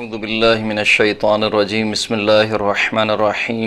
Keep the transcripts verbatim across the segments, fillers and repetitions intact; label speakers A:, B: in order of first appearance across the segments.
A: اعوذ باللہ من الشیطان الرجیم بسم اللہ الرحمن الرحیم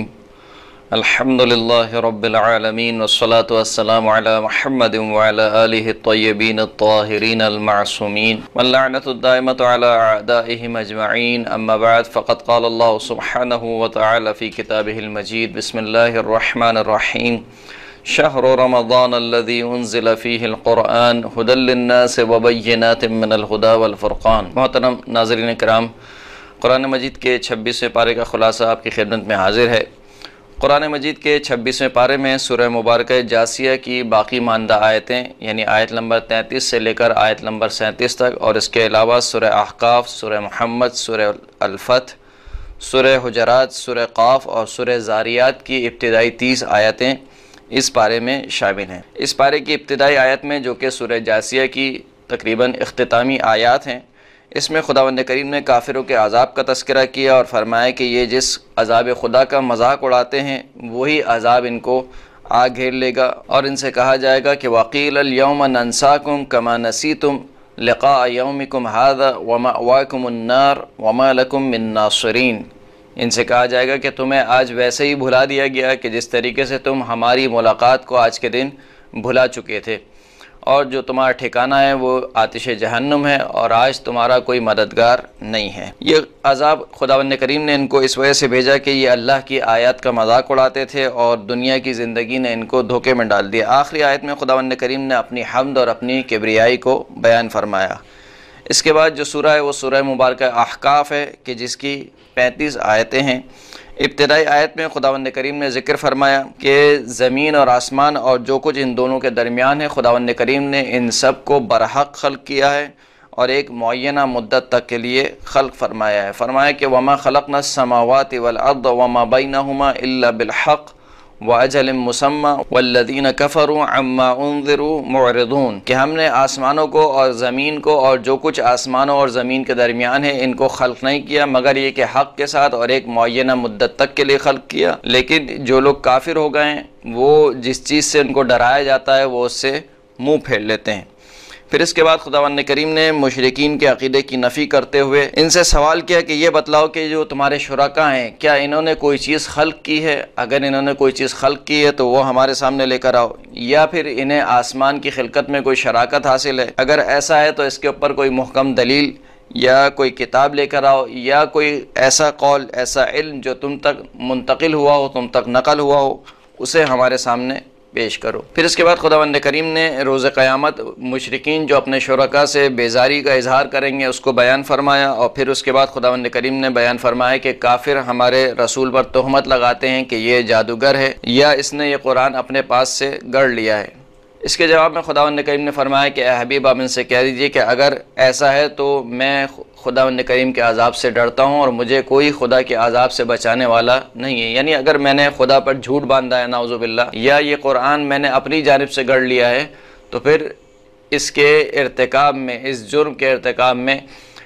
A: الحمد للہ رب العالمین والصلاة والسلام علی محمد وعلی آلہ الطیبین الطاہرین المعصومین واللعنۃ الدائمۃ علی اعدائہم اجمعین اما بعد فقد قال اللہ سبحانہ وتعالی فی کتابہ المجید بسم اللہ الرحمن الرحیم شہر رمضان الذي انزل فیہ القرآن ھدی للناس وبینات من الہدی والفرقان۔ محترم ناظرین کرام، قرآن مجید کے چھبیسویں پارے کا خلاصہ آپ کی خدمت میں حاضر ہے۔ قرآن مجید کے چھبیسویں پارے میں سورہ مبارکہ جاسیہ کی باقی ماندہ آیتیں یعنی آیت نمبر تینتیس سے لے کر آیت نمبر سینتیس تک، اور اس کے علاوہ سورہ احقاف، سورہ محمد، سورہ الفتح، سورہ حجرات، سورہ قاف اور سورہ زاریات کی ابتدائی تیس آیتیں اس پارے میں شامل ہیں۔ اس پارے کی ابتدائی آیت میں جو کہ سورہ جاسیہ کی تقریباً اختتامی آیات ہیں، اس میں خداوند کریم نے کافروں کے عذاب کا تذکرہ کیا اور فرمایا کہ یہ جس عذاب خدا کا مذاق اڑاتے ہیں وہی عذاب ان کو آ گھیر لے گا، اور ان سے کہا جائے گا کہ وَقِيلَ الْيَوْمَ نَنْسَاكُمْ كَمَا نَسِيتُمْ لِقَاءَ يَوْمِكُمْ هَذَا وَمَأْوَاكُمُ النَّارُ وَمَا لَكُمْ مِن نَاصِرِينَ۔ ان سے کہا جائے گا کہ تمہیں آج ویسے ہی بھلا دیا گیا کہ جس طریقے سے تم ہماری ملاقات کو آج کے دن بھلا چکے تھے، اور جو تمہارا ٹھکانہ ہے وہ آتش جہنم ہے، اور آج تمہارا کوئی مددگار نہیں ہے۔ یہ عذاب خداوند کریم نے ان کو اس وجہ سے بھیجا کہ یہ اللہ کی آیات کا مذاق اڑاتے تھے اور دنیا کی زندگی نے ان کو دھوکے میں ڈال دیا۔ آخری آیت میں خداوند کریم نے اپنی حمد اور اپنی کبریائی کو بیان فرمایا۔ اس کے بعد جو سورہ ہے وہ سورہ مبارکہ احقاف ہے کہ جس کی پینتیس آیتیں ہیں۔ ابتدائی آیت میں خداوند کریم نے ذکر فرمایا کہ زمین اور آسمان اور جو کچھ ان دونوں کے درمیان ہے، خداوند کریم نے ان سب کو برحق خلق کیا ہے اور ایک معینہ مدت تک کے لیے خلق فرمایا ہے۔ فرمایا کہ وما خلقنا السماوات والارض وما بینہما الا بالحق وَأَجَلٍ مُّسَمًّى وَالَّذِينَ كَفَرُوا عَمَّا أُنذِرُوا مُعْرِضُونَ، کہ ہم نے آسمانوں کو اور زمین کو اور جو کچھ آسمانوں اور زمین کے درمیان ہے ان کو خلق نہیں کیا مگر یہ کہ حق کے ساتھ اور ایک معینہ مدت تک کے لیے خلق کیا، لیکن جو لوگ کافر ہو گئے ہیں وہ جس چیز سے ان کو ڈرایا جاتا ہے وہ اس سے منہ پھیر لیتے ہیں۔ پھر اس کے بعد خداوند کریم نے مشرکین کے عقیدے کی نفی کرتے ہوئے ان سے سوال کیا کہ یہ بتلاؤ کہ جو تمہارے شرکاء ہیں کیا انہوں نے کوئی چیز خلق کی ہے؟ اگر انہوں نے کوئی چیز خلق کی ہے تو وہ ہمارے سامنے لے کر آؤ، یا پھر انہیں آسمان کی خلقت میں کوئی شراکت حاصل ہے؟ اگر ایسا ہے تو اس کے اوپر کوئی محکم دلیل یا کوئی کتاب لے کر آؤ، یا کوئی ایسا قول، ایسا علم جو تم تک منتقل ہوا ہو، تم تک نقل ہوا ہو، اسے ہمارے سامنے پیش کرو۔ پھر اس کے بعد خداوند کریم نے روز قیامت مشرکین جو اپنے شرکاء سے بیزاری کا اظہار کریں گے اس کو بیان فرمایا، اور پھر اس کے بعد خداوند کریم نے بیان فرمایا کہ کافر ہمارے رسول پر تہمت لگاتے ہیں کہ یہ جادوگر ہے یا اس نے یہ قرآن اپنے پاس سے گڑھ لیا ہے۔ اس کے جواب میں خداوند کریم نے فرمایا کہ اے حبیب آپ ان سے کہہ دیجئے کہ اگر ایسا ہے تو میں خداوند کریم کے عذاب سے ڈرتا ہوں اور مجھے کوئی خدا کے عذاب سے بچانے والا نہیں ہے۔ یعنی اگر میں نے خدا پر جھوٹ باندھا ہے نعوذ باللہ، یا یہ قرآن میں نے اپنی جانب سے گڑھ لیا ہے، تو پھر اس کے ارتکاب میں، اس جرم کے ارتکاب میں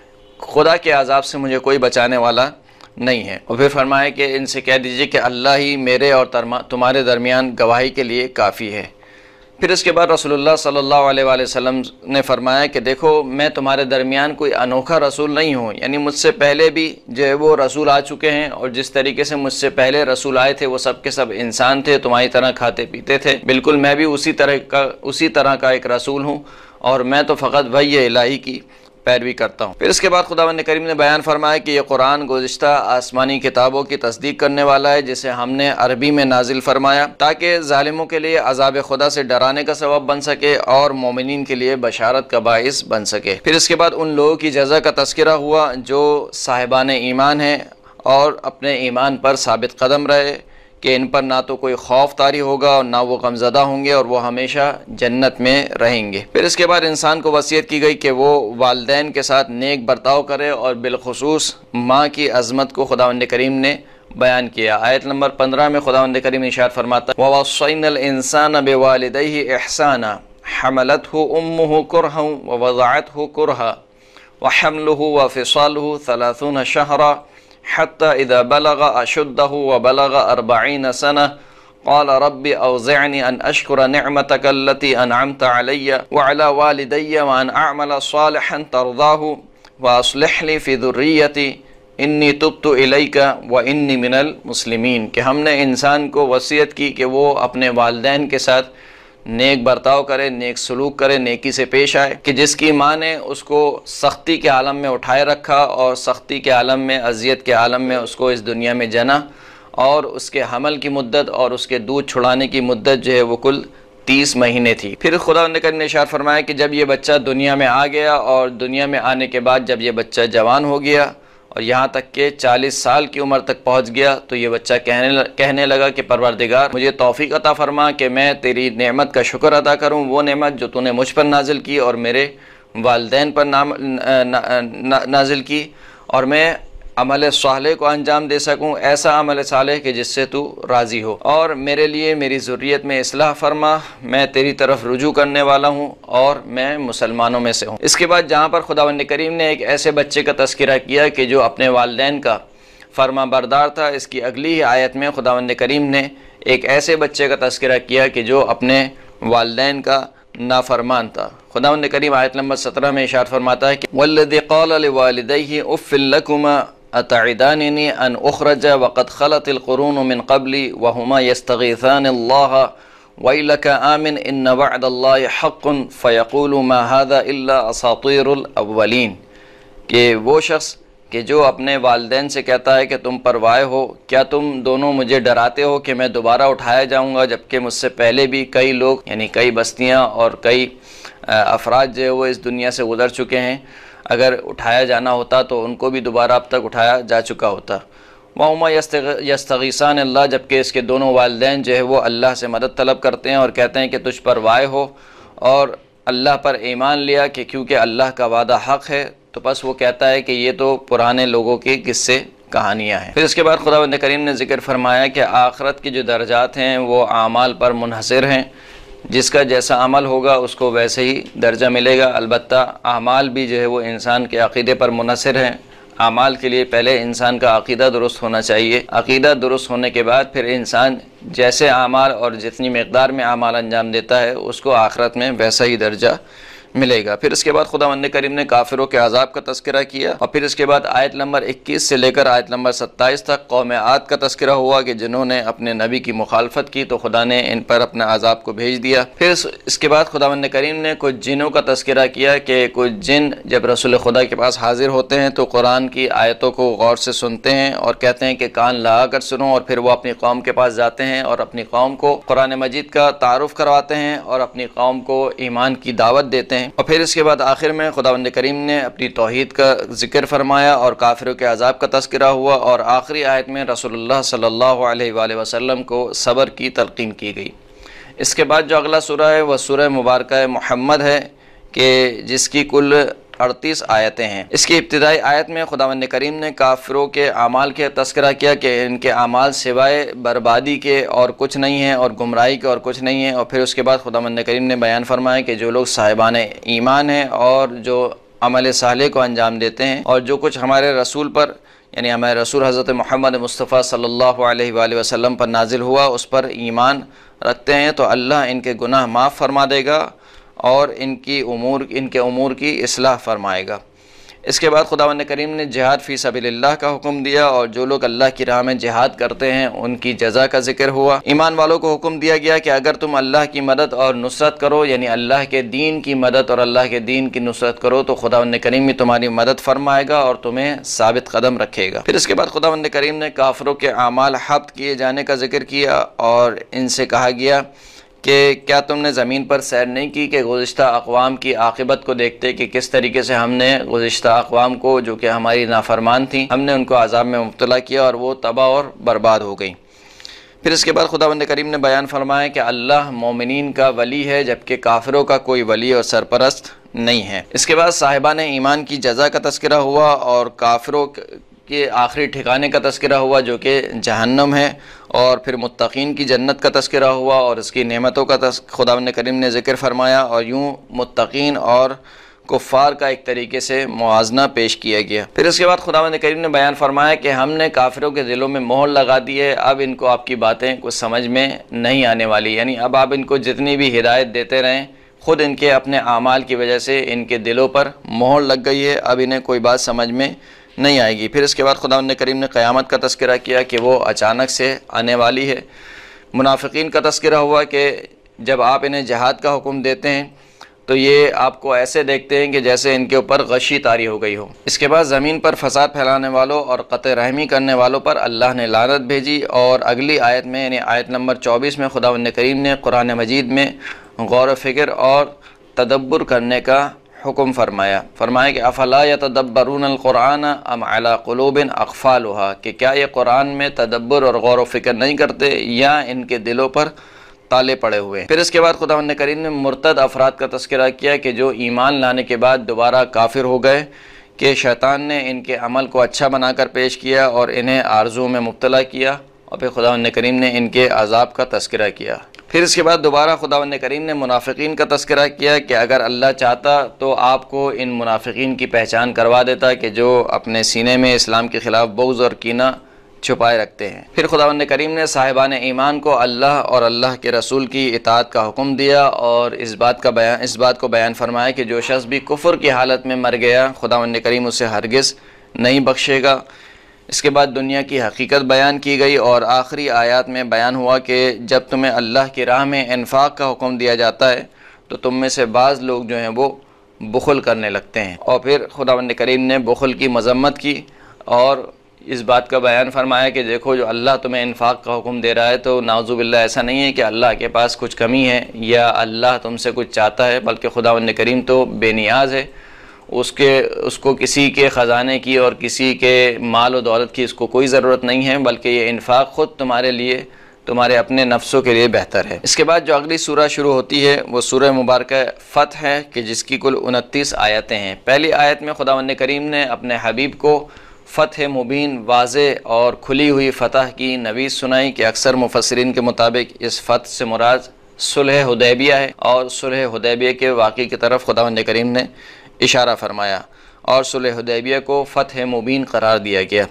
A: خدا کے عذاب سے مجھے کوئی بچانے والا نہیں ہے۔ اور پھر فرمایا کہ ان سے کہہ دیجئے کہ اللہ ہی میرے اور تمہارے درمیان گواہی کے لیے کافی ہے۔ پھر اس کے بعد رسول اللہ صلی اللہ علیہ وآلہ وسلم نے فرمایا کہ دیکھو میں تمہارے درمیان کوئی انوکھا رسول نہیں ہوں، یعنی مجھ سے پہلے بھی جو ہے وہ رسول آ چکے ہیں، اور جس طریقے سے مجھ سے پہلے رسول آئے تھے وہ سب کے سب انسان تھے، تمہاری طرح کھاتے پیتے تھے، بالکل میں بھی اسی طرح کا اسی طرح کا ایک رسول ہوں، اور میں تو فقط وحی الہی کی پیروی کرتا ہوں۔ پھر اس کے بعد خداوند کریم نے بیان فرمایا کہ یہ قرآن گزشتہ آسمانی کتابوں کی تصدیق کرنے والا ہے جسے ہم نے عربی میں نازل فرمایا تاکہ ظالموں کے لیے عذاب خدا سے ڈرانے کا سبب بن سکے اور مومنین کے لیے بشارت کا باعث بن سکے۔ پھر اس کے بعد ان لوگوں کی جزا کا تذکرہ ہوا جو صاحبان ایمان ہیں اور اپنے ایمان پر ثابت قدم رہے کہ ان پر نہ تو کوئی خوف طاری ہوگا اور نہ وہ غمزدہ ہوں گے، اور وہ ہمیشہ جنت میں رہیں گے۔ پھر اس کے بعد انسان کو وصیت کی گئی کہ وہ والدین کے ساتھ نیک برتاؤ کرے، اور بالخصوص ماں کی عظمت کو خداوند کریم نے بیان کیا۔ آیت نمبر پندرہ میں خداوند کریم ارشاد فرماتا ہے وَوَصَّيْنَا الْإِنسَانَ بِوَالِدَيْهِ إِحْسَانًا حَمَلَتْهُ أُمُّهُ كُرْهًا وَوَضَعَتْهُ كُرْهًا وَحَمْلُهُ وَفِصَالُهُ ثَلَاثُونَ شَهْرًا حتى إذا بلغ أشده وبلغ أربعين سنة قال رب أوزعني أن أشكر نعمتك التي أنعمت علي وعلى والدي وأن أعمل صالحا ترضاه وأصلح لي في ذريتي انی تبت الیک و انی من المسلمین، کہ ہم نے انسان کو وصیت کی کہ وہ اپنے والدین کے ساتھ نیک برتاؤ کرے، نیک سلوک کرے، نیکی سے پیش آئے، کہ جس کی ماں نے اس کو سختی کے عالم میں اٹھائے رکھا اور سختی کے عالم میں، اذیت کے عالم میں اس کو اس دنیا میں جنا، اور اس کے حمل کی مدت اور اس کے دودھ چھڑانے کی مدت جو ہے وہ کل تیس مہینے تھی۔ پھر خدا نے ارشاد فرمایا کہ جب یہ بچہ دنیا میں آ گیا اور دنیا میں آنے کے بعد جب یہ بچہ جوان ہو گیا اور یہاں تک کہ چالیس سال کی عمر تک پہنچ گیا، تو یہ بچہ کہنے کہنے لگا کہ پروردگار مجھے توفیق عطا فرما کہ میں تیری نعمت کا شکر ادا کروں، وہ نعمت جو تو نے مجھ پر نازل کی اور میرے والدین پر نازل کی، اور میں عمل صالح کو انجام دے سکوں، ایسا عمل صالح کہ جس سے تو راضی ہو، اور میرے لیے میری ذریت میں اصلاح فرما، میں تیری طرف رجوع کرنے والا ہوں اور میں مسلمانوں میں سے ہوں۔ اس کے بعد جہاں پر خداوند کریم نے ایک ایسے بچے کا تذکرہ کیا کہ جو اپنے والدین کا فرما بردار تھا، اس کی اگلی ہی آیت میں خداوند کریم نے ایک ایسے بچے کا تذکرہ کیا کہ جو اپنے والدین کا نافرمان تھا۔ خداوند کریم آیت نمبر سترہ میں ارشاد فرماتا ہے کہ وَالَّذِي قَالَ لِوَالِدَيْهِ أُفٍّ لَكُمَا أَتَعِدَانِنِي أَنْ أُخْرَجَ وَقَدْ خَلَتِ الْقُرُونُ مِنْ قَبْلِي وَهُمَا يَسْتَغِيثَانِ اللَّهَ وَيْلَكَ آمِنْ إِنَّ وَعْدَ اللَّهِ حَقٌّ فَيَقُولُ مَا هَذَا إِلَّا أَسَاطِيرُ الْأَوَّلِينَ، کہ وہ شخص کہ جو اپنے والدین سے کہتا ہے کہ تم پروائے ہو، کیا تم دونوں مجھے ڈراتے ہو کہ میں دوبارہ اٹھایا جاؤں گا، جبکہ مجھ سے پہلے بھی کئی لوگ یعنی کئی بستیاں اور کئی افراد جو ہے وہ اس دنیا سے گزر چکے ہیں، اگر اٹھایا جانا ہوتا تو ان کو بھی دوبارہ اب تک اٹھایا جا چکا ہوتا۔ وَهُمَا يَسْتَغِيثَانِ اللَّهَ، جبکہ اس کے دونوں والدین جو ہے وہ اللہ سے مدد طلب کرتے ہیں اور کہتے ہیں کہ تجھ پر وائے ہو اور اللہ پر ایمان لیا کہ کیونکہ اللہ کا وعدہ حق ہے، تو بس وہ کہتا ہے کہ یہ تو پرانے لوگوں کے قصے کہانیاں ہیں۔ پھر اس کے بعد خداوند کریم نے ذکر فرمایا کہ آخرت کے جو درجات ہیں وہ اعمال پر منحصر ہیں، جس کا جیسا عمل ہوگا اس کو ویسے ہی درجہ ملے گا۔ البتہ اعمال بھی جو ہے وہ انسان کے عقیدے پر منحصر ہیں۔ اعمال کے لیے پہلے انسان کا عقیدہ درست ہونا چاہیے، عقیدہ درست ہونے کے بعد پھر انسان جیسے اعمال اور جتنی مقدار میں اعمال انجام دیتا ہے اس کو آخرت میں ویسا ہی درجہ ملے گا۔ پھر اس کے بعد خداوند کریم نے کافروں کے عذاب کا تذکرہ کیا، اور پھر اس کے بعد آیت نمبر اکیس سے لے کر آیت نمبر ستائیس تک قوم عاد کا تذکرہ ہوا کہ جنہوں نے اپنے نبی کی مخالفت کی تو خدا نے ان پر اپنا عذاب کو بھیج دیا۔ پھر اس کے بعد خداوند کریم نے کچھ جنوں کا تذکرہ کیا کہ کچھ جن جب رسول خدا کے پاس حاضر ہوتے ہیں تو قرآن کی آیتوں کو غور سے سنتے ہیں اور کہتے ہیں کہ کان لگا کر سنو، اور پھر وہ اپنی قوم کے پاس جاتے ہیں اور اپنی قوم کو قرآن مجید کا تعارف کرواتے ہیں اور اپنی قوم کو ایمان کی دعوت دیتے ہیں۔ اور پھر اس کے بعد آخر میں خداوند کریم نے اپنی توحید کا ذکر فرمایا اور کافروں کے عذاب کا تذکرہ ہوا، اور آخری آیت میں رسول اللہ صلی اللہ علیہ وآلہ وسلم کو صبر کی تلقین کی گئی۔ اس کے بعد جو اگلا سورہ ہے وہ سورہ مبارکہ محمد ہے کہ جس کی کل اڑتیس آیتیں ہیں۔ اس کی ابتدائی آیت میں خداوند کریم نے کافروں کے اعمال کے تذکرہ کیا کہ ان کے اعمال سوائے بربادی کے اور کچھ نہیں ہیں اور گمراہی کے اور کچھ نہیں ہیں، اور پھر اس کے بعد خداوند کریم نے بیان فرمایا کہ جو لوگ صاحبان ایمان ہیں اور جو عمل صالح کو انجام دیتے ہیں اور جو کچھ ہمارے رسول پر یعنی ہمارے رسول حضرت محمد مصطفیٰ صلی اللہ علیہ وآلہ وسلم پر نازل ہوا اس پر ایمان رکھتے ہیں تو اللہ ان کے گناہ معاف فرما دے گا اور ان کی امور ان کے امور کی اصلاح فرمائے گا۔ اس کے بعد خداوند کریم نے جہاد فی سبیل اللہ کا حکم دیا، اور جو لوگ اللہ کی راہ میں جہاد کرتے ہیں ان کی جزا کا ذکر ہوا۔ ایمان والوں کو حکم دیا گیا کہ اگر تم اللہ کی مدد اور نصرت کرو یعنی اللہ کے دین کی مدد اور اللہ کے دین کی نصرت کرو تو خداوند کریم بھی تمہاری مدد فرمائے گا اور تمہیں ثابت قدم رکھے گا۔ پھر اس کے بعد خداوند کریم نے کافروں کے اعمال حبط کیے جانے کا ذکر کیا اور ان سے کہا گیا کہ کیا تم نے زمین پر سیر نہیں کی کہ گزشتہ اقوام کی عاقبت کو دیکھتے کہ کس طریقے سے ہم نے گزشتہ اقوام کو جو کہ ہماری نافرمان تھیں ہم نے ان کو عذاب میں مبتلا کیا اور وہ تباہ اور برباد ہو گئی۔ پھر اس کے بعد خداوند کریم نے بیان فرمایا کہ اللہ مومنین کا ولی ہے جبکہ کافروں کا کوئی ولی اور سرپرست نہیں ہے۔ اس کے بعد صاحبان ایمان کی جزا کا تذکرہ ہوا اور کافروں کے آخری ٹھکانے کا تذکرہ ہوا جو کہ جہنم ہے، اور پھر متقین کی جنت کا تذکرہ ہوا اور اس کی نعمتوں کا خداوند کریم نے ذکر فرمایا، اور یوں متقین اور کفار کا ایک طریقے سے موازنہ پیش کیا گیا۔ پھر اس کے بعد خداوند کریم نے بیان فرمایا کہ ہم نے کافروں کے دلوں میں مہر لگا دی ہے، اب ان کو آپ کی باتیں کچھ سمجھ میں نہیں آنے والی، یعنی اب آپ ان کو جتنی بھی ہدایت دیتے رہیں خود ان کے اپنے اعمال کی وجہ سے ان کے دلوں پر مہر لگ گئی ہے، اب انہیں کوئی بات سمجھ میں نہیں آئے گی۔ پھر اس کے بعد خداوند کریم نے قیامت کا تذکرہ کیا کہ وہ اچانک سے آنے والی ہے۔ منافقین کا تذکرہ ہوا کہ جب آپ انہیں جہاد کا حکم دیتے ہیں تو یہ آپ کو ایسے دیکھتے ہیں کہ جیسے ان کے اوپر غشی طاری ہو گئی ہو۔ اس کے بعد زمین پر فساد پھیلانے والوں اور قطع رحمی کرنے والوں پر اللہ نے لعنت بھیجی، اور اگلی آیت میں یعنی آیت نمبر چوبیس میں خداوند کریم نے قرآن مجید میں غور و فکر اور تدبر کرنے کا حکم فرمایا فرمایا کہ افلا یتدبرون القرآن ام علی قلوب اقفالها، کہ کیا یہ قرآن میں تدبر اور غور و فکر نہیں کرتے یا ان کے دلوں پر تالے پڑے ہوئے ہیں۔ پھر اس کے بعد خداوند کریم نے مرتد افراد کا تذکرہ کیا کہ جو ایمان لانے کے بعد دوبارہ کافر ہو گئے، کہ شیطان نے ان کے عمل کو اچھا بنا کر پیش کیا اور انہیں آرزو میں مبتلا کیا، اور پھر خداوند کریم نے ان کے عذاب کا تذکرہ کیا۔ پھر اس کے بعد دوبارہ خداوند کریم نے منافقین کا تذکرہ کیا کہ اگر اللہ چاہتا تو آپ کو ان منافقین کی پہچان کروا دیتا کہ جو اپنے سینے میں اسلام کے خلاف بغض اور کینہ چھپائے رکھتے ہیں۔ پھر خداوند کریم نے صاحبان ایمان کو اللہ اور اللہ کے رسول کی اطاعت کا حکم دیا، اور اس بات کا بیان اس بات کو بیان فرمایا کہ جو شخص بھی کفر کی حالت میں مر گیا خداوند کریم اسے ہرگز نہیں بخشے گا۔ اس کے بعد دنیا کی حقیقت بیان کی گئی، اور آخری آیات میں بیان ہوا کہ جب تمہیں اللہ کی راہ میں انفاق کا حکم دیا جاتا ہے تو تم میں سے بعض لوگ جو ہیں وہ بخل کرنے لگتے ہیں، اور پھر خداوند کریم نے بخل کی مذمت کی اور اس بات کا بیان فرمایا کہ دیکھو جو اللہ تمہیں انفاق کا حکم دے رہا ہے تو نعوذ باللہ ایسا نہیں ہے کہ اللہ کے پاس کچھ کمی ہے یا اللہ تم سے کچھ چاہتا ہے، بلکہ خداوند کریم تو بے نیاز ہے، اس کے اس کو کسی کے خزانے کی اور کسی کے مال و دولت کی اس کو کوئی ضرورت نہیں ہے، بلکہ یہ انفاق خود تمہارے لیے تمہارے اپنے نفسوں کے لیے بہتر ہے۔ اس کے بعد جو اگلی سورہ شروع ہوتی ہے وہ سورہ مبارکہ فتح ہے کہ جس کی کل انتیس آیتیں ہیں۔ پہلی آیت میں خداوند کریم نے اپنے حبیب کو فتح مبین، واضح اور کھلی ہوئی فتح کی نوید سنائی کہ اکثر مفسرین کے مطابق اس فتح سے مراد صلح حدیبیہ ہے، اور صلح حدیبیہ کے واقعے کی طرف خداوند کریم نے اشارہ فرمایا، اور صلح حدیبیہ کو فتح مبین قرار دیا گیا۔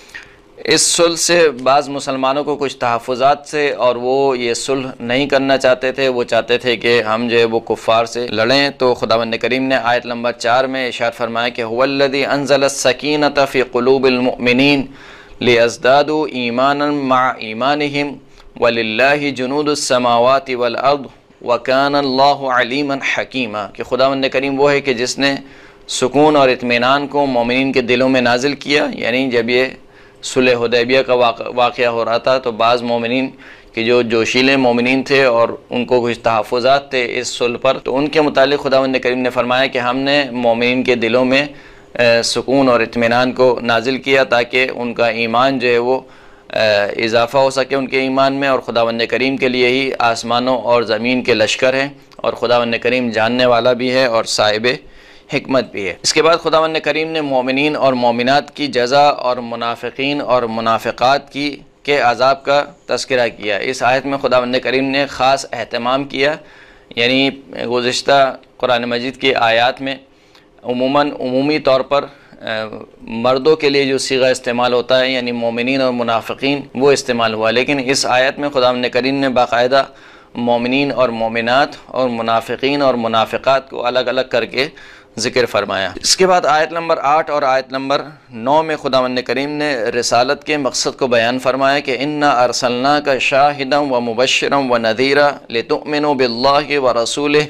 A: اس صلح سے بعض مسلمانوں کو کچھ تحفظات سے، اور وہ یہ صلح نہیں کرنا چاہتے تھے، وہ چاہتے تھے کہ ہم جو ہے وہ کفار سے لڑیں، تو خداوند کریم نے آیت نمبر چار میں ارشاد فرمایا کہ هو الذی انزل السکینۃ فی قلوب المؤمنین لیزدادوا ایمانا مع ایمانہم وللہ جنود السماوات والارض وکان اللہ علیما حکیما، کہ خداوند کریم وہ ہے کہ جس نے سکون اور اطمینان کو مومنین کے دلوں میں نازل کیا۔ یعنی جب یہ صلح حدیبیہ کا واقعہ ہو رہا تھا تو بعض مومنین کہ جو جوشیلے مومنین تھے اور ان کو کچھ تحفظات تھے اس صلح پر، تو ان کے متعلق خداوند کریم نے فرمایا کہ ہم نے مومنین کے دلوں میں سکون اور اطمینان کو نازل کیا تاکہ ان کا ایمان جو ہے وہ اضافہ ہو سکے ان کے ایمان میں، اور خداوند کریم کے لیے ہی آسمانوں اور زمین کے لشکر ہیں، اور خداوند کریم جاننے والا بھی ہے اور صاحب حکمت بھی ہے۔ اس کے بعد خداوند کریم نے مومنین اور مومنات کی جزا اور منافقین اور منافقات کی کے عذاب کا تذکرہ کیا۔ اس آیت میں خداوند کریم نے خاص اہتمام کیا، یعنی گزشتہ قرآن مجید کی آیات میں عموماً عمومی طور پر مردوں کے لیے جو صیغہ استعمال ہوتا ہے یعنی مومنین اور منافقین وہ استعمال ہوا، لیکن اس آیت میں خداوند کریم نے باقاعدہ مومنین اور مومنات اور منافقین اور منافقات کو الگ الگ کر کے ذکر فرمایا۔ اس کے بعد آیت نمبر آٹھ اور آیت نمبر نو میں خداوند کریم نے رسالت کے مقصد کو بیان فرمایا کہ انا ارسلناک شاہدا و مبشرا و نذیرا لتؤمنوا باللہ ورسولہ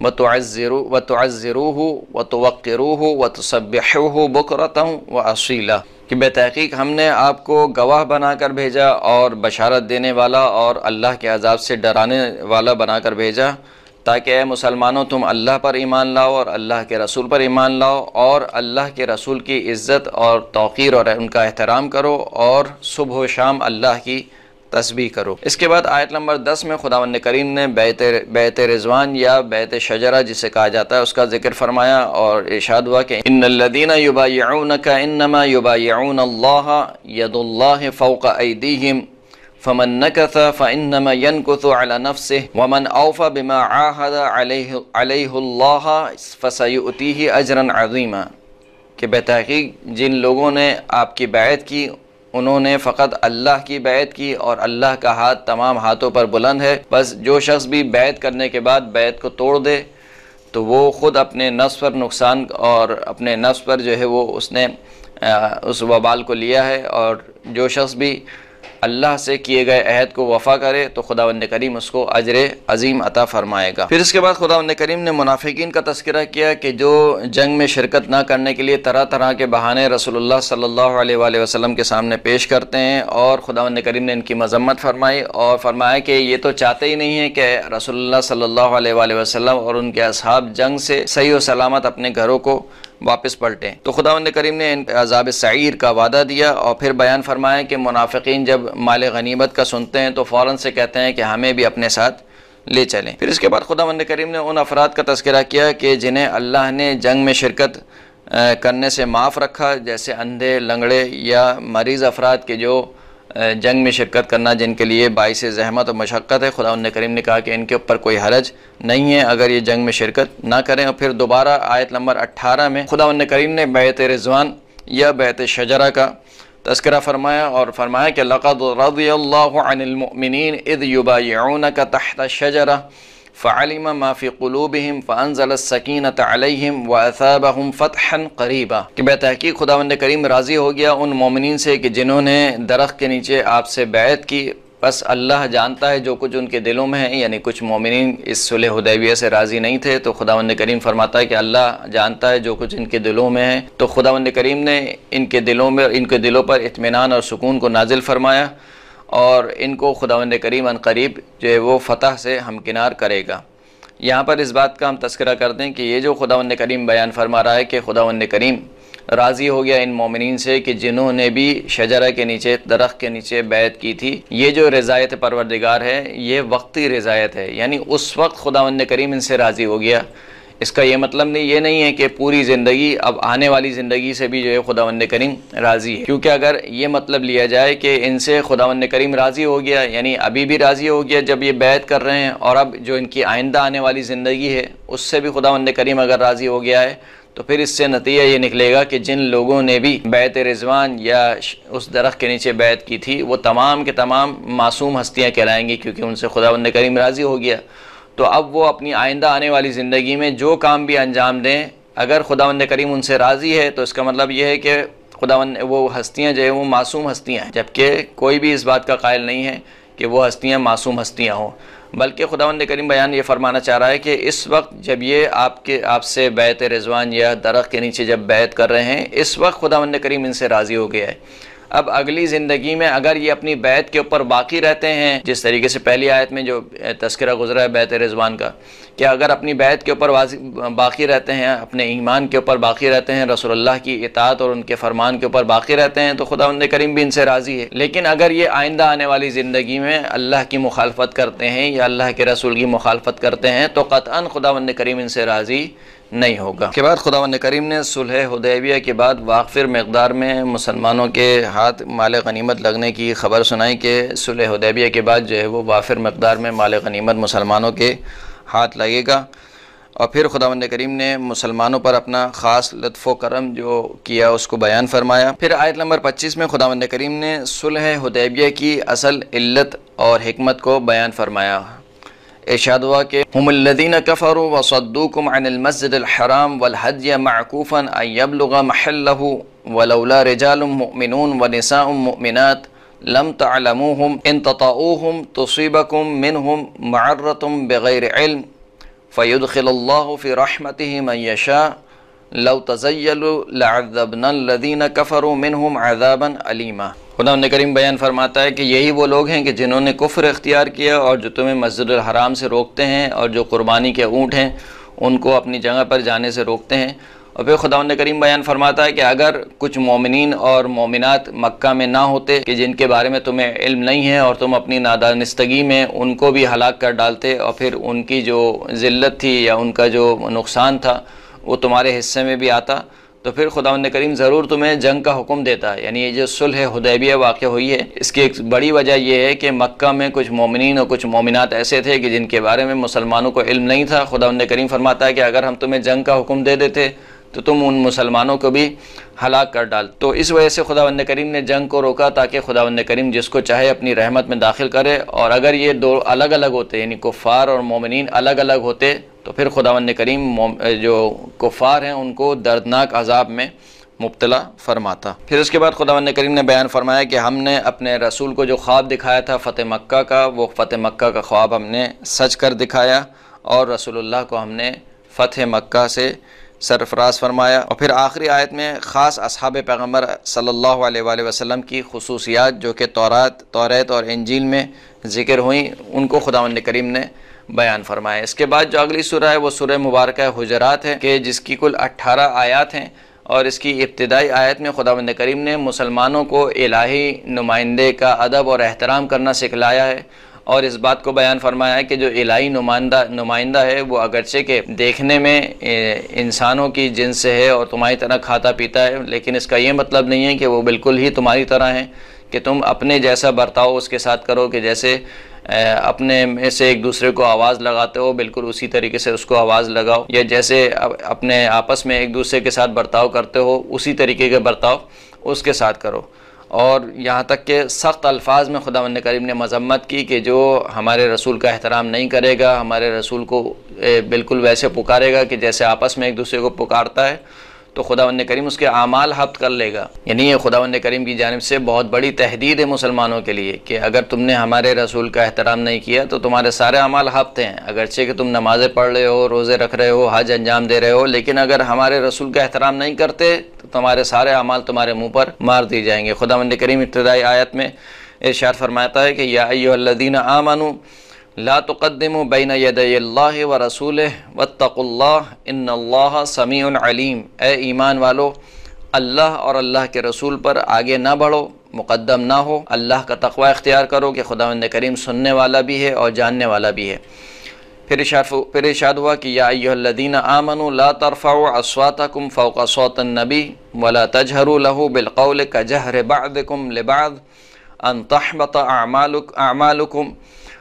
A: وتعزروہ وتوقروہ وتسبحوہ بکرۃ واصیلا، کہ بے تحقیق ہم نے آپ کو گواہ بنا کر بھیجا اور بشارت دینے والا اور اللہ کے عذاب سے ڈرانے والا بنا کر بھیجا، تاکہ اے مسلمانوں تم اللہ پر ایمان لاؤ اور اللہ کے رسول پر ایمان لاؤ، اور اللہ کے رسول کی عزت اور توقیر اور ان کا احترام کرو، اور صبح و شام اللہ کی تسبیح کرو۔ اس کے بعد آیت نمبر دس میں خداوند کریم نے بیت بیت رضوان یا بیت شجرہ جسے کہا جاتا ہے اس کا ذکر فرمایا، اور ارشاد ہوا کہ ان الذین یبایعونک انما یبایعون اللہ ید اللہ فوق ایدیہم فمن نکث فانما ینکث علی نفسہ ومن اوفى بما عاہد علیہ علیہ اللہ فسیؤتیہ اجرا عظیما، کہ بے تحقیق جن لوگوں نے آپ کی بیعت کی انہوں نے فقط اللہ کی بیعت کی اور اللہ کا ہاتھ تمام ہاتھوں پر بلند ہے، بس جو شخص بھی بیعت کرنے کے بعد بیعت کو توڑ دے تو وہ خود اپنے نفس پر نقصان اور اپنے نفس پر جو ہے وہ اس نے اس وبال کو لیا ہے، اور جو شخص بھی اللہ سے کیے گئے عہد کو وفا کرے تو خداوند کریم اس کو اجر عظیم عطا فرمائے گا۔ پھر اس کے بعد خداوند کریم نے منافقین کا تذکرہ کیا کہ جو جنگ میں شرکت نہ کرنے کے لیے طرح طرح کے بہانے رسول اللہ صلی اللہ علیہ وآلہ وسلم کے سامنے پیش کرتے ہیں، اور خداوند کریم نے ان کی مذمت فرمائی اور فرمایا کہ یہ تو چاہتے ہی نہیں ہیں کہ رسول اللہ صلی اللہ علیہ وآلہ وسلم اور ان کے اصحاب جنگ سے صحیح و سلامت اپنے گھروں کو واپس پلٹیں۔ تو خداوند کریم نے ان عذاب سعیر کا وعدہ دیا، اور پھر بیان فرمایا کہ منافقین جب مال غنیمت کا سنتے ہیں تو فوراً سے کہتے ہیں کہ ہمیں بھی اپنے ساتھ لے چلیں۔ پھر اس کے بعد خداوند کریم نے ان افراد کا تذکرہ کیا کہ جنہیں اللہ نے جنگ میں شرکت کرنے سے معاف رکھا، جیسے اندھے، لنگڑے یا مریض افراد کے جو جنگ میں شرکت کرنا جن کے لیے باعث زحمت و مشقت ہے، خداوند کریم نے کہا کہ ان کے اوپر کوئی حرج نہیں ہے اگر یہ جنگ میں شرکت نہ کریں۔ اور پھر دوبارہ آیت نمبر اٹھارہ میں خداوند کریم نے بیعت رضوان یا بیعت شجرہ کا تذکرہ فرمایا اور فرمایا کہ لقد رضی اللہ عن المؤمنین اذ یبایعونک تحت الشجرہ فعلم ما فی قلوبہم فانزل السکینۃ علیہم واثابہم فتحا قریبا، کہ بے تحقیق خداوند کریم راضی ہو گیا ان مومنین سے کہ جنہوں نے درخت کے نیچے آپ سے بیعت کی، بس اللہ جانتا ہے جو کچھ ان کے دلوں میں ہے، یعنی کچھ مومنین اس صلح حدیبیہ سے راضی نہیں تھے، تو خداوند کریم فرماتا ہے کہ اللہ جانتا ہے جو کچھ ان کے دلوں میں ہے، تو خداوند کریم نے ان کے دلوں میں ان کے دلوں پر اطمینان اور سکون کو نازل فرمایا، اور ان کو خداوند کریم ان قریب جو ہے وہ فتح سے ہمکنار کرے گا۔ یہاں پر اس بات کا ہم تذکرہ کرتے ہیں کہ یہ جو خداوند کریم بیان فرما رہا ہے کہ خداوند کریم راضی ہو گیا ان مومنین سے کہ جنہوں نے بھی شجرہ کے نیچے، درخت کے نیچے بیعت کی تھی، یہ جو رضایت پروردگار ہے یہ وقتی رضایت ہے، یعنی اس وقت خداوند کریم ان سے راضی ہو گیا۔ اس کا یہ مطلب نہیں یہ نہیں ہے کہ پوری زندگی، اب آنے والی زندگی سے بھی جو ہے خداوند کریم راضی ہے، کیونکہ اگر یہ مطلب لیا جائے کہ ان سے خداوند کریم راضی ہو گیا، یعنی ابھی بھی راضی ہو گیا جب یہ بیعت کر رہے ہیں، اور اب جو ان کی آئندہ آنے والی زندگی ہے اس سے بھی خداوند کریم اگر راضی ہو گیا ہے، تو پھر اس سے نتیجہ یہ نکلے گا کہ جن لوگوں نے بھی بیعت رضوان یا اس درخت کے نیچے بیعت کی تھی وہ تمام کے تمام معصوم ہستیاں کہلائیں گی، کیونکہ ان سے خداوند کریم راضی ہو گیا۔ تو اب وہ اپنی آئندہ آنے والی زندگی میں جو کام بھی انجام دیں، اگر خداوند کریم ان سے راضی ہے تو اس کا مطلب یہ ہے کہ خداوند وہ ہستیاں جو ہے وہ معصوم ہستیاں ہیں، جبکہ کوئی بھی اس بات کا قائل نہیں ہے کہ وہ ہستیاں معصوم ہستیاں ہوں، بلکہ خداوند کریم بیان یہ فرمانا چاہ رہا ہے کہ اس وقت جب یہ آپ کے آپ سے بیعت رضوان یا درخت کے نیچے جب بیعت کر رہے ہیں، اس وقت خداوند کریم ان سے راضی ہو گیا ہے۔ اب اگلی زندگی میں اگر یہ اپنی بیعت کے اوپر باقی رہتے ہیں، جس طریقے سے پہلی آیت میں جو تذکرہ گزرا ہے بیعت رضوان کا، کہ اگر اپنی بیعت کے اوپر باقی رہتے ہیں، اپنے ایمان کے اوپر باقی رہتے ہیں، رسول اللہ کی اطاعت اور ان کے فرمان کے اوپر باقی رہتے ہیں، تو خداوند کریم بھی ان سے راضی ہے۔ لیکن اگر یہ آئندہ آنے والی زندگی میں اللہ کی مخالفت کرتے ہیں یا اللہ کے رسول کی مخالفت کرتے ہیں تو قطعاً خداوند کریم ان سے راضی نہیں ہوگا۔ اس کے بعد خداوند کریم نے صلح حدیبیہ کے بعد وافر مقدار میں مسلمانوں کے ہاتھ مال غنیمت لگنے کی خبر سنائی کہ صلح حدیبیہ کے بعد جو ہے وہ وافر مقدار میں مال غنیمت مسلمانوں کے ہاتھ لگے گا، اور پھر خداوند کریم نے مسلمانوں پر اپنا خاص لطف و کرم جو کیا اس کو بیان فرمایا۔ پھر آیت نمبر پچیس میں خداوند کریم نے صلح حدیبیہ کی اصل علت اور حکمت کو بیان فرمایا۔ ارشاد ہوا کہ ہم الذین کفروا وصدوکم عن المسجد الحرام والحدی معکوفا ان یبلغ محلہ ولولا رجال مؤمنون ونساء مؤمنات لم تعلموهم ان تطؤوهم تصيبكم منهم معرة بغیر علم فيدخل الله في رحمته من يشاء لو تزيلوا لعذبنا الذين كفروا منهم عذابا علیما۔ خداوند کریم بیان فرماتا ہے کہ یہی وہ لوگ ہیں کہ جنہوں نے کفر اختیار کیا اور جو تمہیں مسجد الحرام سے روکتے ہیں اور جو قربانی کے اونٹ ہیں ان کو اپنی جگہ پر جانے سے روکتے ہیں۔ اور پھر خداوند کریم بیان فرماتا ہے کہ اگر کچھ مومنین اور مومنات مکہ میں نہ ہوتے کہ جن کے بارے میں تمہیں علم نہیں ہے اور تم اپنی نادانستگی میں ان کو بھی ہلاک کر ڈالتے اور پھر ان کی جو ذلت تھی یا ان کا جو نقصان تھا وہ تمہارے حصے میں بھی آتا، تو پھر خداوند کریم ضرور تمہیں جنگ کا حکم دیتا ہے۔ یعنی یہ جو صلح حدیبیہ واقع ہوئی ہے اس کی ایک بڑی وجہ یہ ہے کہ مکہ میں کچھ مومنین اور کچھ مومنات ایسے تھے کہ جن کے بارے میں مسلمانوں کو علم نہیں تھا۔ خداوند کریم فرماتا ہے کہ اگر ہم تمہیں جنگ کا حکم دے دیتے تو تم ان مسلمانوں کو بھی ہلاک کر ڈال۔ تو اس وجہ سے خداوند کریم نے جنگ کو روکا تاکہ خداوند کریم جس کو چاہے اپنی رحمت میں داخل کرے، اور اگر یہ دو الگ الگ ہوتے یعنی کفار اور مومنین الگ الگ ہوتے تو پھر خداوند کریم جو کفار ہیں ان کو دردناک عذاب میں مبتلا فرماتا۔ پھر اس کے بعد خداوند کریم نے بیان فرمایا کہ ہم نے اپنے رسول کو جو خواب دکھایا تھا فتح مکہ کا، وہ فتح مکہ کا خواب ہم نے سچ کر دکھایا، اور رسول اللہ کو ہم نے فتح مکہ سے سرفراز فرمایا۔ اور پھر آخری آیت میں خاص اصحاب پیغمبر صلی اللہ علیہ وآلہ وسلم کی خصوصیات جو کہ تورات توریت اور انجیل میں ذکر ہوئیں، ان کو خداوند کریم نے بیان فرمایا۔ اس کے بعد جو اگلی سورہ ہے وہ سورہ مبارکہ حجرات ہے کہ جس کی کل اٹھارہ آیات ہیں، اور اس کی ابتدائی آیت میں خداوند کریم نے مسلمانوں کو الہی نمائندے کا ادب اور احترام کرنا سکھلایا ہے، اور اس بات کو بیان فرمایا ہے کہ جو الہی نمائندہ نمائندہ ہے وہ اگرچہ کہ دیکھنے میں انسانوں کی جنس سے ہے اور تمہاری طرح کھاتا پیتا ہے، لیکن اس کا یہ مطلب نہیں ہے کہ وہ بالکل ہی تمہاری طرح ہیں، کہ تم اپنے جیسا برتاؤ اس کے ساتھ کرو، کہ جیسے اپنے میں سے ایک دوسرے کو آواز لگاتے ہو بالکل اسی طریقے سے اس کو آواز لگاؤ، یا جیسے اپنے آپس میں ایک دوسرے کے ساتھ برتاؤ کرتے ہو اسی طریقے کے برتاؤ اس کے ساتھ کرو۔ اور یہاں تک کہ سخت الفاظ میں خداوند کریم نے مذمت کی کہ جو ہمارے رسول کا احترام نہیں کرے گا، ہمارے رسول کو بالکل ویسے پکارے گا کہ جیسے آپس میں ایک دوسرے کو پکارتا ہے، تو خداوند کریم اس کے اعمال حبط کر لے گا۔ یعنی یہ خداوند کریم کی جانب سے بہت بڑی تہدید ہے مسلمانوں کے لیے کہ اگر تم نے ہمارے رسول کا احترام نہیں کیا تو تمہارے سارے اعمال حبط ہیں، اگرچہ کہ تم نمازیں پڑھ رہے ہو، روزے رکھ رہے ہو، حج انجام دے رہے ہو، لیکن اگر ہمارے رسول کا احترام نہیں کرتے تو تمہارے سارے اعمال تمہارے منہ پر مار دی جائیں گے۔ خداوند کریم ابتدائی آیت میں ارشاد فرماتا ہے کہ یا ایھا الذین آمنوا لا تقدموا بین یدی اللہ ورسولہ واتقوا اللہ ان اللہ سمیع علیم۔ اے ایمان والو، اللہ اور اللہ کے رسول پر آگے نہ بڑھو، مقدم نہ ہو، اللہ کا تقوی اختیار کرو کہ خداوند کریم سننے والا بھی ہے اور جاننے والا بھی ہے۔ پھر ارشاد پھر ارشاد ہوا کہ یا ایھا الذین آمنوا لا ترفعوا اصواتکم فوق صوت النبی ولا تجہروا له بالقول کجہر بعضکم لبعض ان تحبط اعمالکم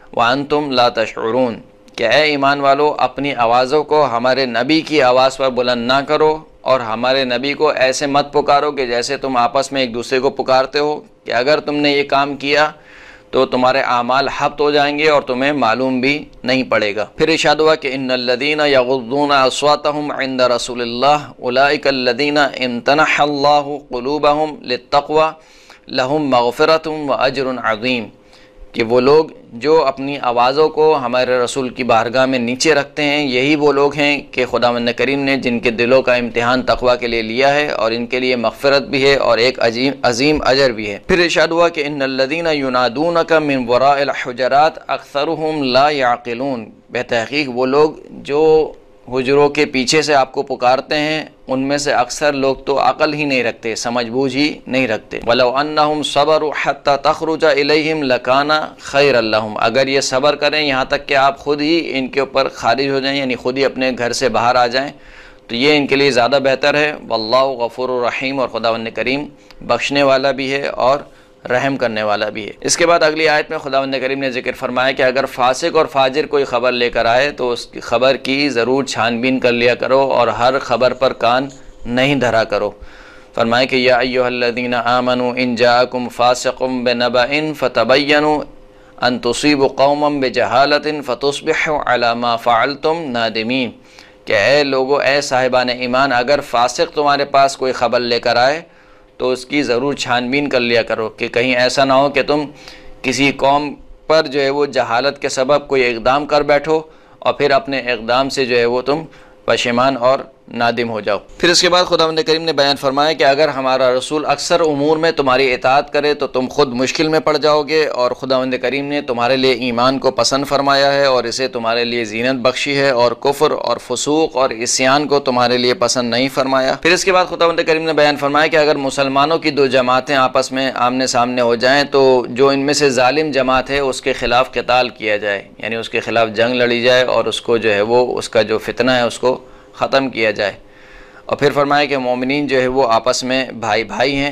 A: وانتم لا تشعرون، کہ اے ایمان والو اپنی آوازوں کو ہمارے نبی کی آواز پر بلند نہ کرو، اور ہمارے نبی کو ایسے مت پکارو کہ جیسے تم آپس میں ایک دوسرے کو پکارتے ہو، کہ اگر تم نے یہ کام کیا تو تمہارے اعمال حبط ہو جائیں گے اور تمہیں معلوم بھی نہیں پڑے گا۔ پھر ارشاد ہوا کہ ان الذین یغضون اصواتهم عند رسول اللہ اولئک الذین امتنح اللہ قلوبهم للتقوی لهم مغفرۃ واجر عظیم، کہ وہ لوگ جو اپنی آوازوں کو ہمارے رسول کی بارگاہ میں نیچے رکھتے ہیں، یہی وہ لوگ ہیں کہ خداوند کریم نے جن کے دلوں کا امتحان تقوی کے لیے لیا ہے، اور ان کے لیے مغفرت بھی ہے اور ایک عظیم عظیم اجر بھی ہے۔ پھر ارشاد ہوا کہ ان الذین ینادونک من وراء الحجرات اکثرهم لا یعقلون، بتحقیق وہ لوگ جو حجروں کے پیچھے سے آپ کو پکارتے ہیں ان میں سے اکثر لوگ تو عقل ہی نہیں رکھتے، سمجھ بوجھ ہی نہیں رکھتے۔ وَلَوْ أَنَّهُمْ صَبَرُوا حَتَّى تَخْرُجَ إِلَيْهِمْ لَكَانَ خَيْرًا لَهُمْ، اگر یہ صبر کریں یہاں تک کہ آپ خود ہی ان کے اوپر خارج ہو جائیں، یعنی خود ہی اپنے گھر سے باہر آ جائیں، تو یہ ان کے لیے زیادہ بہتر ہے۔ وَاللَّهُ غَفُورٌ رَحِيمٌ، اور خداوند کریم بخشنے والا بھی ہے اور رحم کرنے والا بھی ہے۔ اس کے بعد اگلی آیت میں خداوند کریم نے ذکر فرمایا کہ اگر فاسق اور فاجر کوئی خبر لے کر آئے تو اس کی خبر کی ضرور چھان بین کر لیا کرو، اور ہر خبر پر کان نہیں دھرا کرو۔ فرمایا کہ یا ایھا الذین آمنوا ان جاءکم فاسق بنبأ فتبینوا ان تصیبوا قوما بجہالۃ فتصبحوا علی ما فعلتم نادمین، کہ اے لوگو، اے صاحبان ایمان، اگر فاسق تمہارے پاس کوئی خبر لے کر آئے تو اس کی ضرور چھان بین کر لیا کرو، کہ کہیں ایسا نہ ہو کہ تم کسی قوم پر جو ہے وہ جہالت کے سبب کوئی اقدام کر بیٹھو اور پھر اپنے اقدام سے جو ہے وہ تم پشیمان اور نادم ہو جاؤ۔ پھر اس کے بعد خداوند کریم نے بیان فرمایا کہ اگر ہمارا رسول اکثر امور میں تمہاری اطاعت کرے تو تم خود مشکل میں پڑ جاؤ گے، اور خداوند کریم نے تمہارے لیے ایمان کو پسند فرمایا ہے اور اسے تمہارے لیے زینت بخشی ہے، اور کفر اور فسوق اور عصیان کو تمہارے لیے پسند نہیں فرمایا۔ پھر اس کے بعد خداوند کریم نے بیان فرمایا کہ اگر مسلمانوں کی دو جماعتیں آپس میں آمنے سامنے ہو جائیں تو جو ان میں سے ظالم جماعت ہے اس کے خلاف قتال کیا جائے، یعنی اس کے خلاف جنگ لڑی جائے اور اس کو جو ہے وہ اس کا جو فتنہ ہے اس کو ختم کیا جائے۔ اور پھر فرمایا کہ مومنین جو ہے وہ آپس میں بھائی بھائی ہیں،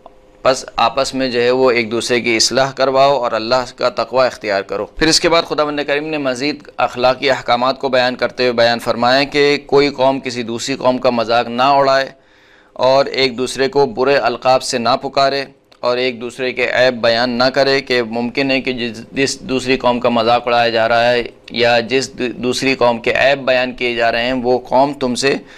A: بس آپس میں جو ہے وہ ایک دوسرے کی اصلاح کرواؤ اور اللہ کا تقوی اختیار کرو۔ پھر اس کے بعد خداوند کریم نے مزید اخلاقی احکامات کو بیان کرتے ہوئے بیان فرمایا کہ کوئی قوم کسی دوسری قوم کا مذاق نہ اڑائے، اور ایک دوسرے کو برے القاب سے نہ پکارے، اور ایک دوسرے کے عیب بیان نہ کرے، کہ ممکن ہے کہ جس جس دوسری قوم کا مذاق اڑایا جا رہا ہے یا جس دوسری قوم کے عیب بیان کیے جا رہے ہیں وہ قوم تم سے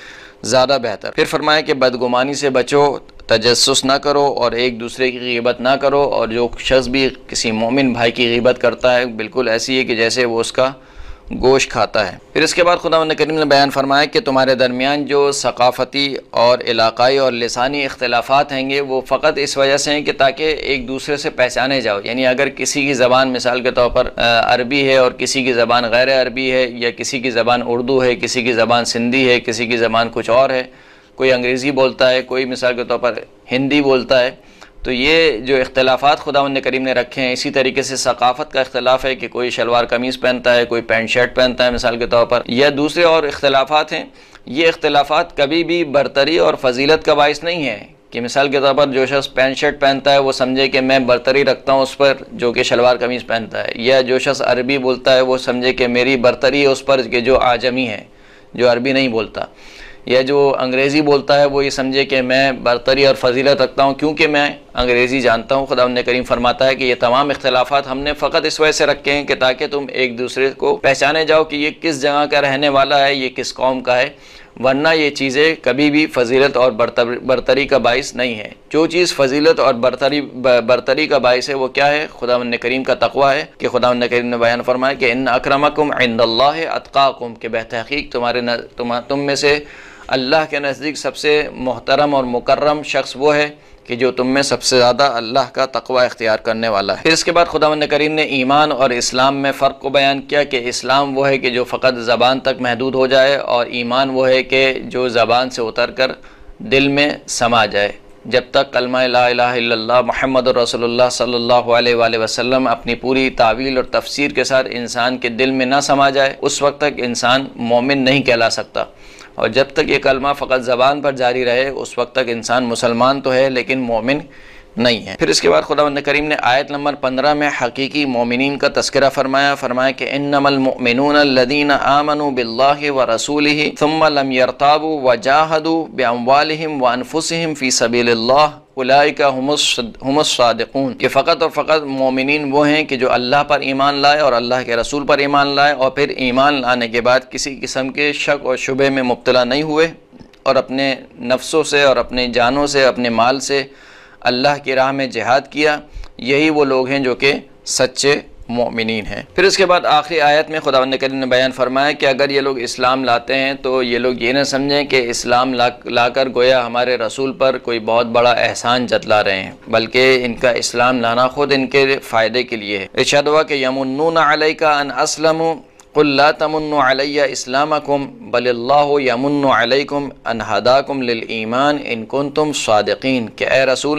A: زیادہ بہتر۔ پھر فرمایا کہ بدگمانی سے بچو، تجسس نہ کرو اور ایک دوسرے کی غیبت نہ کرو، اور جو شخص بھی کسی مومن بھائی کی غیبت کرتا ہے بالکل ایسی ہے کہ جیسے وہ اس کا گوشت کھاتا ہے۔ پھر اس کے بعد خداوند کریم نے بیان فرمایا کہ تمہارے درمیان جو ثقافتی اور علاقائی اور لسانی اختلافات ہیں گے وہ فقط اس وجہ سے ہیں کہ تاکہ ایک دوسرے سے پہچانے جاؤ، یعنی اگر کسی کی زبان مثال کے طور پر عربی ہے اور کسی کی زبان غیر عربی ہے، یا کسی کی زبان اردو ہے، کسی کی زبان سندھی ہے، کسی کی زبان کچھ اور ہے، کوئی انگریزی بولتا ہے، کوئی مثال کے طور پر ہندی بولتا ہے، تو یہ جو اختلافات خداوند کریم نے رکھے ہیں، اسی طریقے سے ثقافت کا اختلاف ہے کہ کوئی شلوار قمیص پہنتا ہے، کوئی پینٹ شرٹ پہنتا ہے مثال کے طور پر، یا دوسرے اور اختلافات ہیں، یہ اختلافات کبھی بھی برتری اور فضیلت کا باعث نہیں ہے کہ مثال کے طور پر جو شخص پینٹ شرٹ پہنتا ہے وہ سمجھے کہ میں برتری رکھتا ہوں اس پر جو کہ شلوار قمیص پہنتا ہے، یا جو شخص عربی بولتا ہے وہ سمجھے کہ میری برتری ہے اس پر کہ جو اعجمی ہے، جو عربی نہیں بولتا، یا جو انگریزی بولتا ہے وہ یہ سمجھے کہ میں برتری اور فضیلت رکھتا ہوں کیونکہ میں انگریزی جانتا ہوں۔ خداوند کریم فرماتا ہے کہ یہ تمام اختلافات ہم نے فقط اس وجہ سے رکھے ہیں کہ تاکہ تم ایک دوسرے کو پہچانے جاؤ کہ یہ کس جگہ کا رہنے والا ہے، یہ کس قوم کا ہے، ورنہ یہ چیزیں کبھی بھی فضیلت اور برتری کا باعث نہیں ہے۔ جو چیز فضیلت اور برتری برتری کا باعث ہے وہ کیا ہے؟ خداوند کریم کا تقوی ہے، کہ خداوند کریم نے بیان فرمایا کہ ان اکرمکم عند اللہ اتقاکم، کہ بتحقیق تمہارے تم میں سے اللہ کے نزدیک سب سے محترم اور مکرم شخص وہ ہے کہ جو تم میں سب سے زیادہ اللہ کا تقوی اختیار کرنے والا ہے۔ پھر اس کے بعد خداوند کریم نے ایمان اور اسلام میں فرق کو بیان کیا کہ اسلام وہ ہے کہ جو فقط زبان تک محدود ہو جائے، اور ایمان وہ ہے کہ جو زبان سے اتر کر دل میں سما جائے۔ جب تک کلمہ لا الہ الا اللہ محمد رسول اللہ صلی اللہ علیہ وآلہ وسلم اپنی پوری تعویل اور تفسیر کے ساتھ انسان کے دل میں نہ سما جائے اس وقت تک انسان مومن نہیں کہلا سکتا، اور جب تک یہ کلمہ فقط زبان پر جاری رہے اس وقت تک انسان مسلمان تو ہے لیکن مومن نہیں ہے۔ پھر اس کے بعد خداوند کریم نے آیت نمبر پندرہ میں حقیقی مومنین کا تذکرہ فرمایا فرمایا کہ انما المؤمنون الذین آمنوا باللہ ورسولہ ثم لم يرتابوا وجاہدوا باموالہم وانفسہم فی سبیل اللہ اولئک هم الصادقون، کہ فقط اور فقط مومنین وہ ہیں کہ جو اللہ پر ایمان لائے اور اللہ کے رسول پر ایمان لائے، اور پھر ایمان لانے کے بعد کسی قسم کے شک اور شبہ میں مبتلا نہیں ہوئے، اور اپنے نفسوں سے اور اپنے جانوں سے اپنے مال سے اللہ کی راہ میں جہاد کیا، یہی وہ لوگ ہیں جو کہ سچے مومنین ہیں۔ پھر اس کے بعد آخری آیت میں خداوند کریم نے بیان فرمایا کہ اگر یہ لوگ اسلام لاتے ہیں تو یہ لوگ یہ نہ سمجھیں کہ اسلام لا لا کر گویا ہمارے رسول پر کوئی بہت بڑا احسان جتلا رہے ہیں، بلکہ ان کا اسلام لانا خود ان کے فائدے کے لیے ہے۔ ارشاد ہوا کہ یمنون علیک ان اسلموا قل لا تمنوا علی اسلامکم بل اللہ یمن علیکم ان ہداکم للایمان ان کنتم صادقین، کہ اے رسول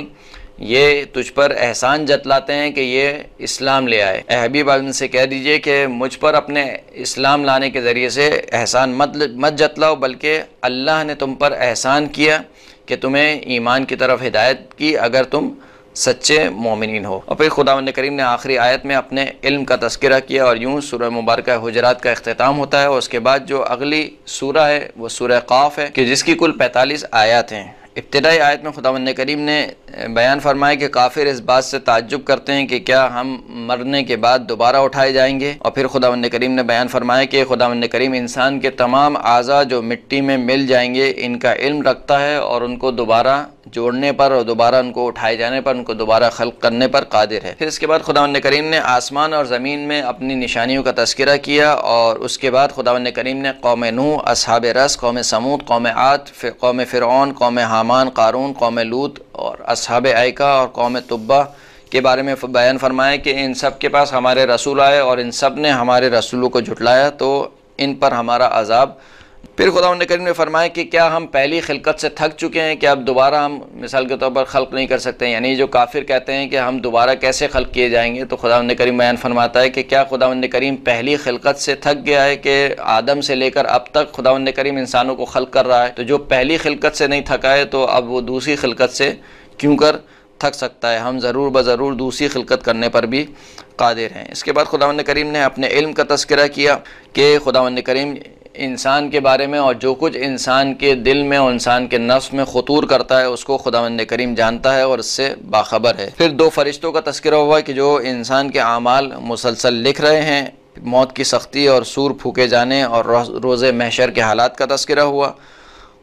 A: یہ تجھ پر احسان جتلاتے ہیں کہ یہ اسلام لے آئے، اے حبیب ان سے کہہ دیجئے کہ مجھ پر اپنے اسلام لانے کے ذریعے سے احسان مت مت جتلاؤ، بلکہ اللہ نے تم پر احسان کیا کہ تمہیں ایمان کی طرف ہدایت کی اگر تم سچے مومنین ہو۔ اور پھر خداوند کریم نے آخری آیت میں اپنے علم کا تذکرہ کیا، اور یوں سورہ مبارکہ حجرات کا اختتام ہوتا ہے، اور اس کے بعد جو اگلی سورہ ہے وہ سورہ قاف ہے کہ جس کی کل پینتالیس آیات ہیں۔ ابتدائی آیت میں خداوند کریم نے بیان فرمایا کہ کافر اس بات سے تعجب کرتے ہیں کہ کیا ہم مرنے کے بعد دوبارہ اٹھائے جائیں گے، اور پھر خداوند کریم نے بیان فرمایا کہ خداوند کریم انسان کے تمام اعضاء جو مٹی میں مل جائیں گے ان کا علم رکھتا ہے، اور ان کو دوبارہ جوڑنے پر اور دوبارہ ان کو اٹھائے جانے پر، ان کو دوبارہ خلق کرنے پر قادر ہے۔ پھر اس کے بعد خداوند کریم نے آسمان اور زمین میں اپنی نشانیوں کا تذکرہ کیا، اور اس کے بعد خداوند کریم نے قوم نوح، اصحاب رس، قوم سمود، قوم عاد، قوم فرعون، قوم حامان، قارون، قوم لوط اور اصحاب ایکا اور قوم تبع کے بارے میں بیان فرمایا کہ ان سب کے پاس ہمارے رسول آئے اور ان سب نے ہمارے رسولوں کو جھٹلایا تو ان پر ہمارا عذاب۔ پھر خداوند کریم نے فرمایا کہ کیا ہم پہلی خلقت سے تھک چکے ہیں کہ اب دوبارہ ہم مثال کے طور پر خلق نہیں کر سکتے، یعنی جو کافر کہتے ہیں کہ ہم دوبارہ کیسے خلق کیے جائیں گے، تو خداوند کریم بیان فرماتا ہے کہ کیا خداوند کریم پہلی خلقت سے تھک گیا ہے کہ آدم سے لے کر اب تک خداوند کریم انسانوں کو خلق کر رہا ہے، تو جو پہلی خلقت سے نہیں تھکا ہے تو اب وہ دوسری خلقت سے کیوں کر تھک سکتا ہے؟ ہم ضرور بضرور دوسری خلقت کرنے پر بھی قادر ہیں۔ اس کے بعد خداوند کریم نے اپنے علم کا تذکرہ کیا کہ خداوند کریم انسان کے بارے میں اور جو کچھ انسان کے دل میں اور انسان کے نفس میں خطور کرتا ہے اس کو خداوند کریم جانتا ہے اور اس سے باخبر ہے۔ پھر دو فرشتوں کا تذکرہ ہوا کہ جو انسان کے اعمال مسلسل لکھ رہے ہیں، موت کی سختی اور سور پھونکے جانے اور روز محشر کے حالات کا تذکرہ ہوا،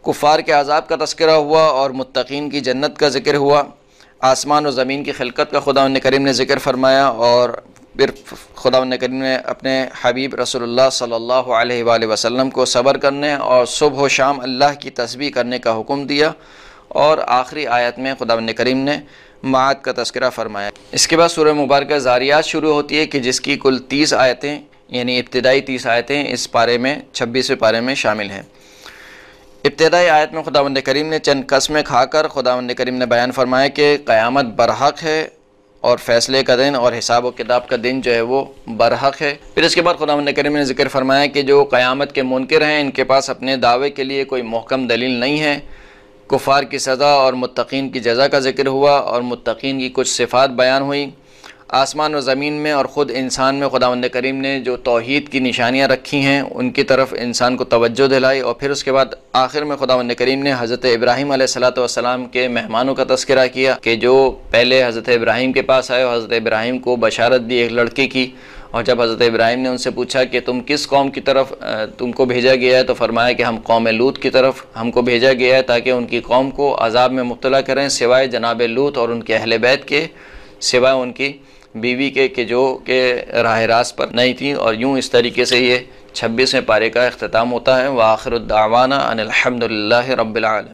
A: کفار کے عذاب کا تذکرہ ہوا اور متقین کی جنت کا ذکر ہوا، آسمان و زمین کی خلقت کا خداوند کریم نے ذکر فرمایا، اور پھر خداوند کریم نے اپنے حبیب رسول اللہ صلی اللہ علیہ وآلہ وسلم کو صبر کرنے اور صبح و شام اللہ کی تسبیح کرنے کا حکم دیا، اور آخری آیت میں خداوند کریم نے معاد کا تذکرہ فرمایا۔ اس کے بعد سورہ مبارکہ ذاریات شروع ہوتی ہے کہ جس کی کل تیس آیتیں یعنی ابتدائی تیس آیتیں اس پارے میں چھبیسویں پارے میں شامل ہیں۔ ابتدائی آیت میں خداوند کریم نے چند قسمیں کھا کر خداوند کریم نے بیان فرمایا کہ قیامت برحق ہے اور فیصلے کا دن اور حساب و کتاب کا دن جو ہے وہ برحق ہے۔ پھر اس کے بعد خداوند کریم نے ذکر فرمایا کہ جو قیامت کے منکر ہیں ان کے پاس اپنے دعوے کے لیے کوئی محکم دلیل نہیں ہے۔ کفار کی سزا اور متقین کی جزا کا ذکر ہوا اور متقین کی کچھ صفات بیان ہوئی۔ آسمان و زمین میں اور خود انسان میں خداوند کریم نے جو توحید کی نشانیاں رکھی ہیں ان کی طرف انسان کو توجہ دلائی، اور پھر اس کے بعد آخر میں خداوند کریم نے حضرت ابراہیم علیہ الصلوۃ والسلام کے مہمانوں کا تذکرہ کیا کہ جو پہلے حضرت ابراہیم کے پاس آئے اور حضرت ابراہیم کو بشارت دی ایک لڑکے کی، اور جب حضرت ابراہیم نے ان سے پوچھا کہ تم کس قوم کی طرف تم کو بھیجا گیا ہے، تو فرمایا کہ ہم قوم لوط کی طرف ہم کو بھیجا گیا ہے تاکہ ان کی قوم کو عذاب میں مبتلا کریں، سوائے جناب لوط اور ان کے اہل بیت کے، سوائے ان کی بیوی کے کہ جو کہ راہ راست پر نہیں تھی۔ اور یوں اس طریقے سے یہ چھبیسویں پارے کا اختتام ہوتا ہے۔ وآخر الدعوانا ان الحمد للہ رب العالمین۔